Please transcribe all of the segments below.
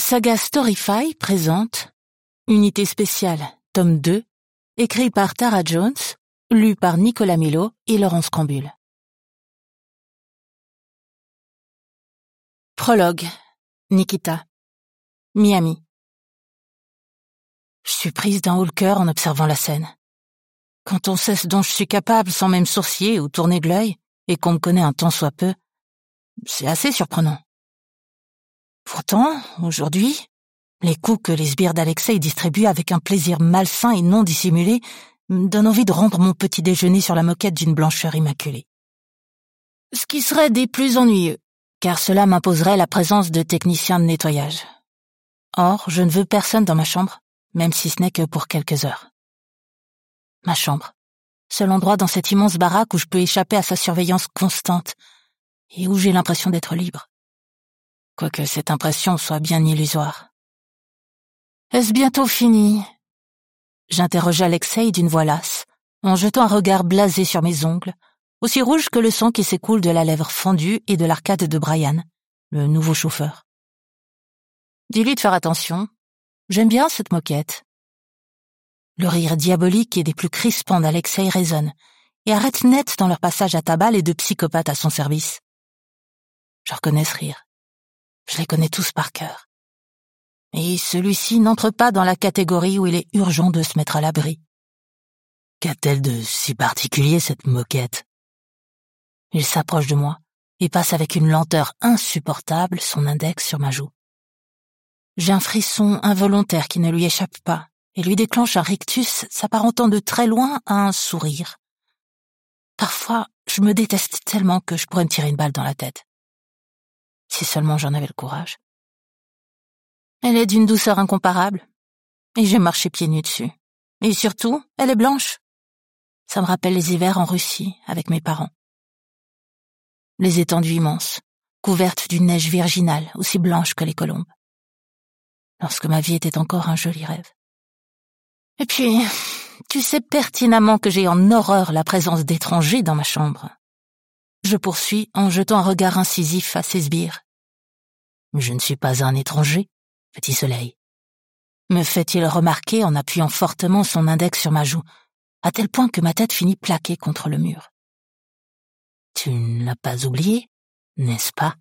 Saga Storyfy présente Unité spéciale, tome 2, écrit par Tara Jones, lu par Nicolas Milo et Laurence Cambule. Prologue. Nikita. Miami. Je suis prise d'un haut-le-cœur en observant la scène. Quand on sait ce dont je suis capable sans même sourciller ou tourner de l'œil, et qu'on me connaît un tant soit peu, c'est assez surprenant. Pourtant, aujourd'hui, les coups que les sbires d'Alexei distribuent avec un plaisir malsain et non dissimulé me donnent envie de rendre mon petit déjeuner sur la moquette d'une blancheur immaculée. Ce qui serait des plus ennuyeux, car cela m'imposerait la présence de techniciens de nettoyage. Or, je ne veux personne dans ma chambre, même si ce n'est que pour quelques heures. Ma chambre, seul endroit dans cette immense baraque où je peux échapper à sa surveillance constante et où j'ai l'impression d'être libre. Quoique cette impression soit bien illusoire. Est-ce bientôt fini? J'interrogeai Alexei d'une voix lasse, en jetant un regard blasé sur mes ongles, aussi rouge que le sang qui s'écoule de la lèvre fendue et de l'arcade de Brian, le nouveau chauffeur. Dis-lui de faire attention. J'aime bien cette moquette. Le rire diabolique et des plus crispants d'Alexei résonne et arrête net dans leur passage à tabac les deux psychopathes à son service. Je reconnais ce rire. Je les connais tous par cœur. Et celui-ci n'entre pas dans la catégorie où il est urgent de se mettre à l'abri. Qu'a-t-elle de si particulier, cette moquette? Il s'approche de moi et passe avec une lenteur insupportable son index sur ma joue. J'ai un frisson involontaire qui ne lui échappe pas et lui déclenche un rictus s'apparentant de très loin à un sourire. Parfois, je me déteste tellement que je pourrais me tirer une balle dans la tête. Si seulement j'en avais le courage. Elle est d'une douceur incomparable, et j'ai marché pieds nus dessus. Et surtout, elle est blanche. Ça me rappelle les hivers en Russie, avec mes parents. Les étendues immenses, couvertes d'une neige virginale, aussi blanche que les colombes. Lorsque ma vie était encore un joli rêve. Et puis, tu sais pertinemment que j'ai en horreur la présence d'étrangers dans ma chambre. Je poursuis en jetant un regard incisif à ses sbires. Je ne suis pas un étranger, petit soleil. Me fait-il remarquer en appuyant fortement son index sur ma joue, à tel point que ma tête finit plaquée contre le mur. Tu ne l'as pas oublié, n'est-ce pas?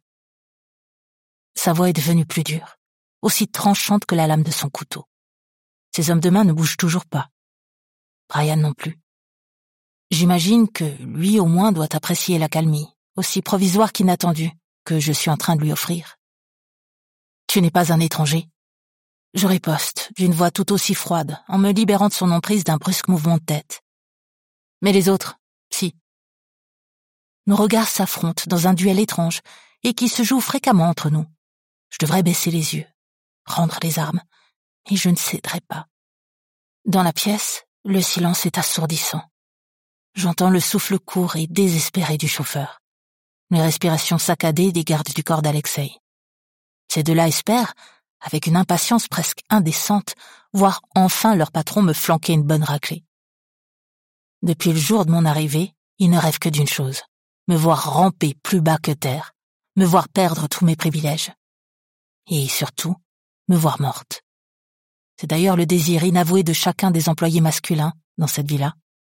Sa voix est devenue plus dure, aussi tranchante que la lame de son couteau. Ses hommes de main ne bougent toujours pas. Brian non plus. J'imagine que lui au moins doit apprécier l'accalmie, aussi provisoire qu'inattendue, que je suis en train de lui offrir. Tu n'es pas un étranger. Je riposte, d'une voix tout aussi froide, en me libérant de son emprise d'un brusque mouvement de tête. Mais les autres, si. Nos regards s'affrontent dans un duel étrange et qui se joue fréquemment entre nous. Je devrais baisser les yeux, rendre les armes, et je ne céderai pas. Dans la pièce, le silence est assourdissant. J'entends le souffle court et désespéré du chauffeur, les respirations saccadées des gardes du corps d'Alexei. Ces deux-là espèrent, avec une impatience presque indécente, voir enfin leur patron me flanquer une bonne raclée. Depuis le jour de mon arrivée, ils ne rêvent que d'une chose, me voir ramper plus bas que terre, me voir perdre tous mes privilèges. Et surtout, me voir morte. C'est d'ailleurs le désir inavoué de chacun des employés masculins dans cette villa.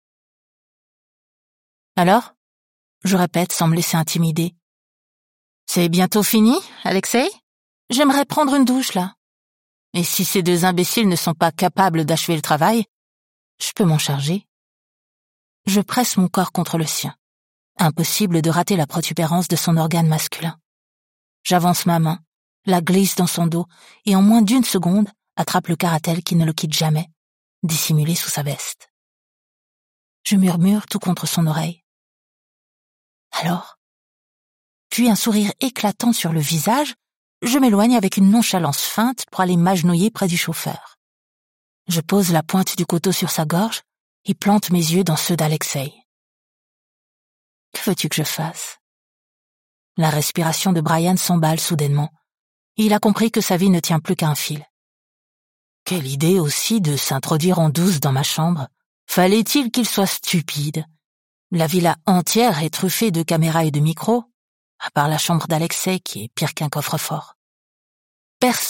Alors, je répète sans me laisser intimider. C'est bientôt fini, Alexei? J'aimerais prendre une douche, là. Et si ces deux imbéciles ne sont pas capables d'achever le travail, je peux m'en charger. Je presse mon corps contre le sien. Impossible de rater la protubérance de son organe masculin. J'avance ma main, la glisse dans son dos, et en moins d'une seconde, attrape le karatel qui ne le quitte jamais, dissimulé sous sa veste. Je murmure tout contre son oreille. Alors, puis un sourire éclatant sur le visage, je m'éloigne avec une nonchalance feinte pour aller m'agenouiller près du chauffeur. Je pose la pointe du couteau sur sa gorge et plante mes yeux dans ceux d'Alexei. Que veux-tu que je fasse? La respiration de Brian s'emballe soudainement. Et il a compris que sa vie ne tient plus qu'à un fil. Quelle idée aussi de s'introduire en douce dans ma chambre. Fallait-il qu'il soit stupide? La villa entière est truffée de caméras et de micros, à part la chambre d'Alexei qui est pire qu'un coffre-fort. Personne